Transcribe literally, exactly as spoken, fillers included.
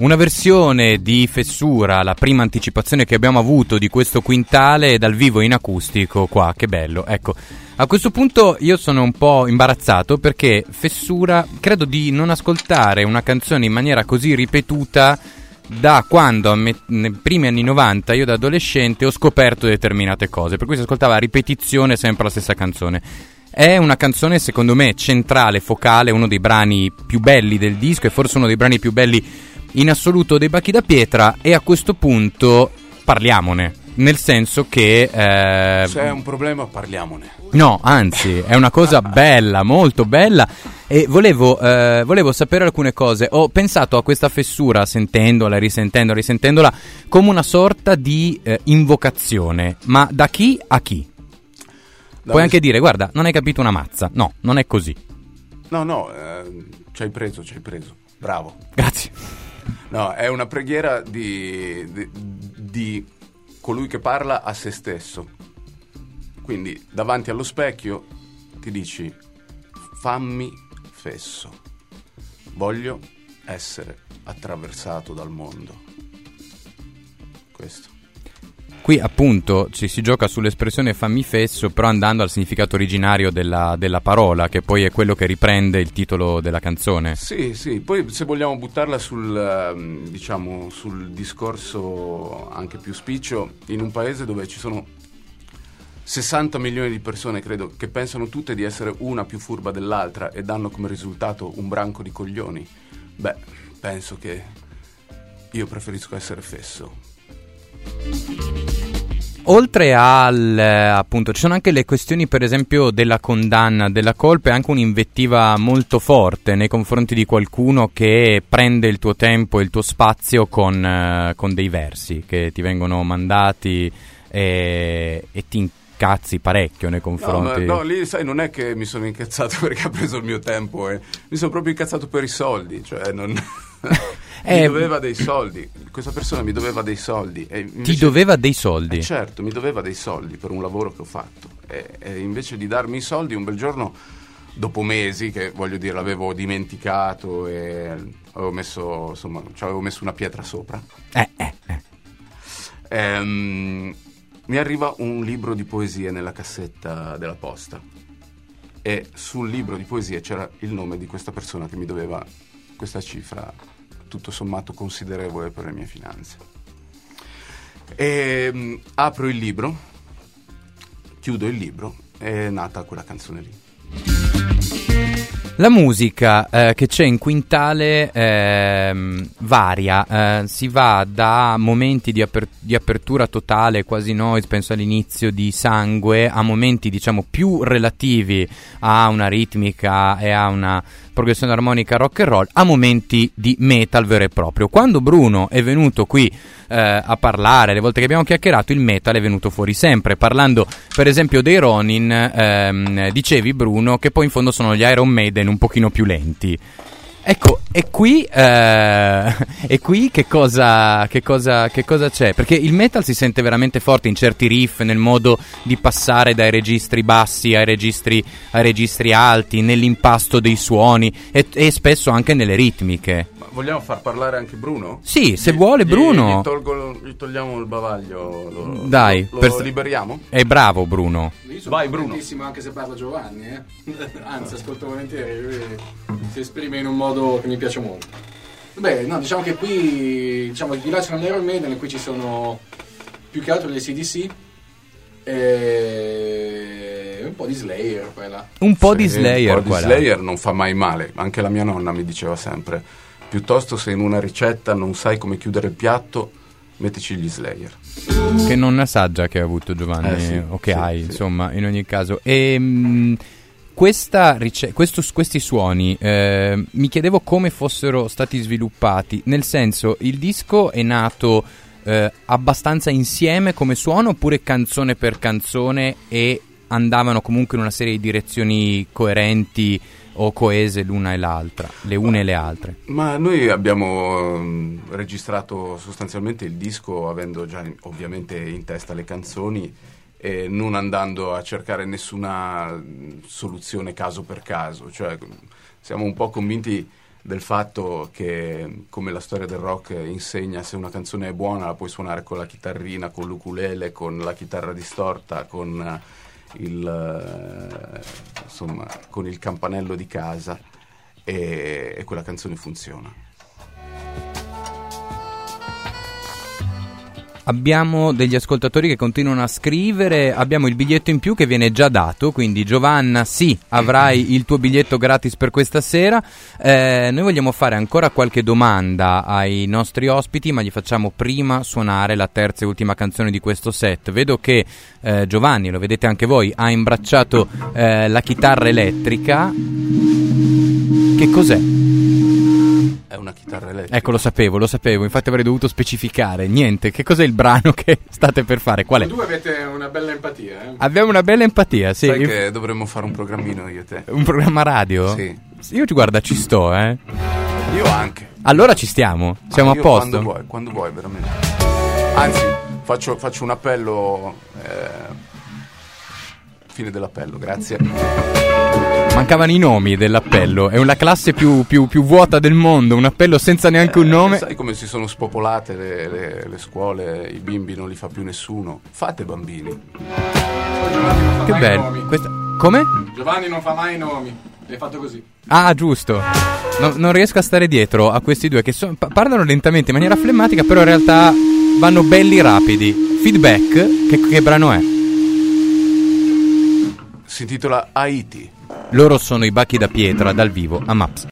una versione di Fessura, la prima anticipazione che abbiamo avuto di questo quintale dal vivo in acustico qua, che bello. Ecco, a questo punto io sono un po' imbarazzato perché Fessura, credo di non ascoltare una canzone in maniera così ripetuta da quando me, nei primi anni novanta io da adolescente ho scoperto determinate cose, per cui si ascoltava a ripetizione sempre la stessa canzone. È una canzone secondo me centrale, focale, uno dei brani più belli del disco e forse uno dei brani più belli in assoluto dei Bachi da Pietra, e a questo punto parliamone, nel senso che eh, se è un problema parliamone. No, anzi, è una cosa bella, molto bella. E volevo, eh, volevo sapere alcune cose. Ho pensato a questa Fessura, sentendola, risentendola, risentendola, come una sorta di eh, invocazione. Ma da chi a chi? Da Puoi anche dire, guarda, non hai capito una mazza. No, non è così. No, no, eh, ci hai preso, ci hai preso. Bravo. Grazie. No, è una preghiera di, di, di colui che parla a se stesso. Quindi, davanti allo specchio, ti dici, fammi fesso, voglio essere attraversato dal mondo. Questo. Qui appunto ci si gioca sull'espressione fammi fesso, però andando al significato originario della, della parola, che poi è quello che riprende il titolo della canzone. Sì, sì, poi se vogliamo buttarla sul, diciamo, sul discorso anche più spiccio, in un paese dove ci sono sessanta milioni di persone, credo, che pensano tutte di essere una più furba dell'altra e danno come risultato un branco di coglioni, beh, penso che io preferisco essere fesso. Oltre al, appunto, ci sono anche le questioni, per esempio, della condanna, della colpa, e anche un'invettiva molto forte nei confronti di qualcuno che prende il tuo tempo e il tuo spazio con, uh, con dei versi che ti vengono mandati e, e ti incazzi parecchio nei confronti. No, ma, no, lì sai, non è che mi sono incazzato perché ha preso il mio tempo, eh. Mi sono proprio incazzato per i soldi, cioè non... mi eh, doveva dei soldi, questa persona mi doveva dei soldi e invece, ti doveva dei soldi? Eh, certo, mi doveva dei soldi per un lavoro che ho fatto e, e invece di darmi i soldi un bel giorno, dopo mesi che voglio dire l'avevo dimenticato e avevo messo, insomma, ci avevo messo una pietra sopra, eh, eh, eh. Ehm, mi arriva un libro di poesie nella cassetta della posta e sul libro di poesie c'era il nome di questa persona che mi doveva questa cifra tutto sommato considerevole per le mie finanze. E, um, apro il libro, chiudo il libro, è nata quella canzone lì. La musica eh, che c'è in Quintale eh, varia, eh, si va da momenti di, aper- di apertura totale, quasi noise, penso all'inizio di Sangue, a momenti diciamo più relativi a una ritmica e a una progressione armonica rock and roll, a momenti di metal vero e proprio. Quando Bruno è venuto qui eh, a parlare, le volte che abbiamo chiacchierato, il metal è venuto fuori sempre, parlando per esempio dei Ronin, ehm, dicevi Bruno che poi in fondo sono gli Iron Maiden un pochino più lenti. Ecco, e qui, eh, e qui che cosa, che cosa, che cosa c'è? Perché il metal si sente veramente forte in certi riff, nel modo di passare dai registri bassi ai registri, ai registri alti, nell'impasto dei suoni e, e spesso anche nelle ritmiche. Ma vogliamo far parlare anche Bruno? Sì, se gli, vuole Bruno. Gli, gli, tolgo, gli togliamo il bavaglio, lo, dai, lo, lo per... liberiamo? È bravo Bruno. Vai Bruno. Anche se parla Giovanni, eh? Anzi, ascolto volentieri, lui si esprime in un modo che mi piace molto. Beh, no, diciamo che qui, diciamo, di là c'è un Iron Maiden, qui ci sono più che altro gli A C D C e un po' di Slayer qua e là. Un po' sì, di Slayer, un po' di Slayer non fa mai male, anche la mia nonna mi diceva sempre, piuttosto se in una ricetta non sai come chiudere il piatto, mettici gli Slayer. Che nonna saggia che ha avuto Giovanni, eh sì, o che sì, hai, sì. Insomma, in ogni caso. E mh, questa rice- questo, questi suoni, eh, mi chiedevo come fossero stati sviluppati, nel senso, il disco è nato eh, abbastanza insieme come suono, oppure canzone per canzone e andavano comunque in una serie di direzioni coerenti o coese l'una e l'altra, le une e le altre? Ma noi abbiamo um, registrato sostanzialmente il disco avendo già in, ovviamente in testa le canzoni e non andando a cercare nessuna soluzione caso per caso, cioè siamo un po' convinti del fatto che, come la storia del rock insegna, se una canzone è buona la puoi suonare con la chitarrina, con l'ukulele, con la chitarra distorta, con il, insomma, con il campanello di casa, e, e quella canzone funziona. Abbiamo degli ascoltatori che continuano a scrivere, abbiamo il biglietto in più che viene già dato, quindi Giovanna, sì, avrai il tuo biglietto gratis per questa sera. Eh, noi vogliamo fare ancora qualche domanda ai nostri ospiti, ma gli facciamo prima suonare la terza e ultima canzone di questo set. Vedo che eh, Giovanni, lo vedete anche voi, ha imbracciato eh, la chitarra elettrica. Che cos'è? È una chitarra elettrica. Ecco, lo sapevo, lo sapevo, infatti avrei dovuto specificare. Niente, che cos'è il brano che state per fare? Qual è? Voi avete una bella empatia, eh? Abbiamo una bella empatia, sì. Sai che dovremmo fare un programmino io e te. Un programma radio? Sì. Io ci guarda, ci sto, eh. Io anche. Allora ci stiamo, siamo ah, a posto. Quando vuoi, quando vuoi, veramente. Anzi, faccio, faccio un appello. Eh, fine dell'appello, grazie. Mancavano i nomi dell'appello. È una classe più, più, più vuota del mondo. Un appello senza neanche un nome. Eh, sai come si sono spopolate le, le, le scuole? I bimbi non li fa più nessuno. Fate bambini. Che bello. Questa... Come? Giovanni non fa mai i nomi. L'hai fatto così. Ah, giusto. No, non riesco a stare dietro a questi due che so, pa- parlano lentamente in maniera flemmatica, però in realtà vanno belli rapidi. Feedback, che, che brano è? Si intitola Haiti. Loro sono i Bacchi da Pietra dal vivo a Maps.